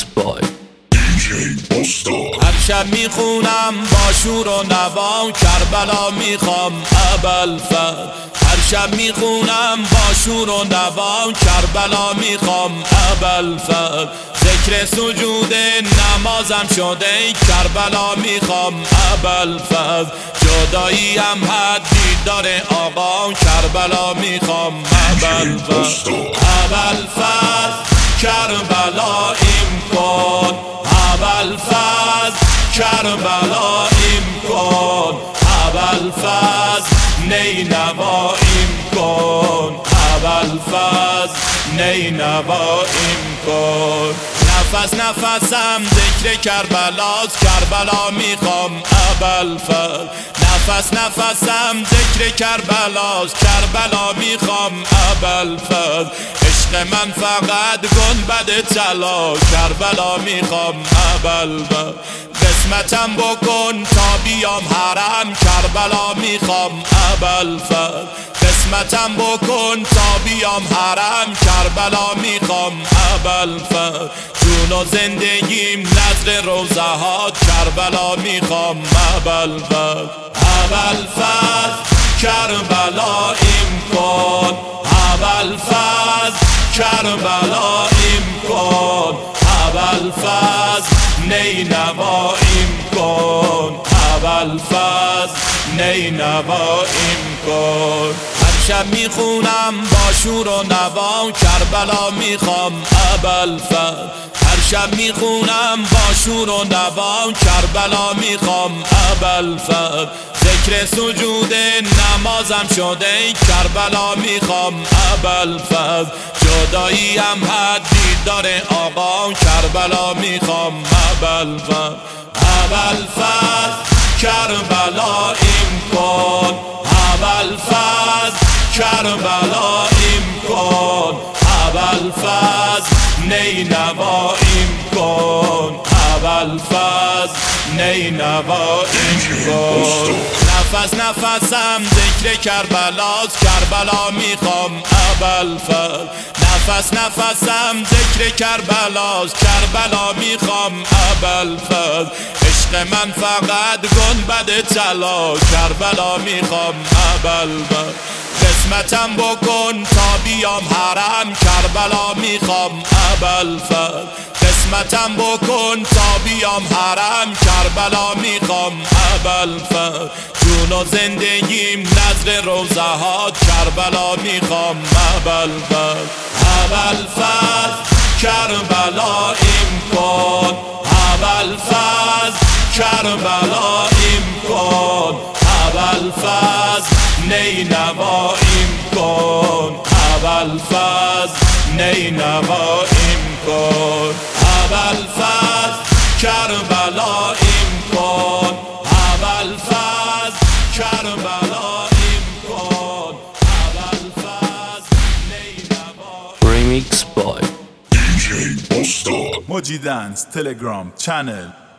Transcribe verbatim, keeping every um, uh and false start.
by دی جی Busta. هر شب میخونم با شور و نوا کربلا میخوام ابوالفضل. هر شب میخونم با شور و نوا کربلا میخوام ابوالفضل. ذکر سجود نمازم شده کربلا میخوام ابوالفضل. جدایی هم حدی داره آقا کربلا میخوام ابوالفضل. ابوالفضل کربلاییم کن، ابوالفضل کربلاییم کن، ابوالفضل نینواییم کن، ابوالفضل نینواییم کن. نفس نفسم ذکر کربلاست کربلا میخوام ابوالفضل. نفس نفسم ذکر کربلاست کربلا میخوام ابوالفضل. عشق من فقط گنبد طلا کربلا میخوام ابوالفضل. قسمتم بکن تا بیام حرم کربلا میخوام ابوالفضل. قسمتم بکن تا بیام حرم کربلا میخوام ابوالفضل. جون و زندگیم نذر روضهات کربلا میخوام ابوالفضل. ابوالفضل کربلاییم کن، ابوالفضل کربلاییم کن، ابوالفضل نینواییم کن، ابوالفضل نینواییم کن. هر شب میخونم با شور و نوا کربلا میخوام ابوالفضل. هر شب میخونم با شور و نوا کربلا میخوام ابوالفضل. ذکر سجود نمازم شده کربلا میخوام ابوالفضل. جدایی هم حدی داره آقا کربلا میخوام ابوالفضل. ابوالفضل کربلاییم کن، ابوالفضل کربلاییم کن، ابوالفضل نینواییم کن، ابوالفضل نینواییم کن. نفس نفسم ذکر کربلاست کربلا میخوام ابوالفضل. نفس نفسم ذکر کربلاست کربلا میخوام ابوالفضل. عشق من فقط گنبد طلا کربلا میخوام ابوالفضل. قسمتم بکن تا بیام حرم کربلا میخوام ابوالفضل. قسمتم بکن تا بیام حرم کربلا میخوام ابوالفضل. جون و زندگیم نذر روضهات کربلا میخوام ابوالفضل. ابوالفضل کربلاییم کن، ابوالفضل کربلاییم کن، ابوالفضل نینواییم کن، ابوالفضل نینواییم کن. ابوالفضل کربلاییم کن، ابوالفضل کربلاییم کن، ابوالفضل نینواییم. Remix by دی جی Busta. Moji Dance Telegram channel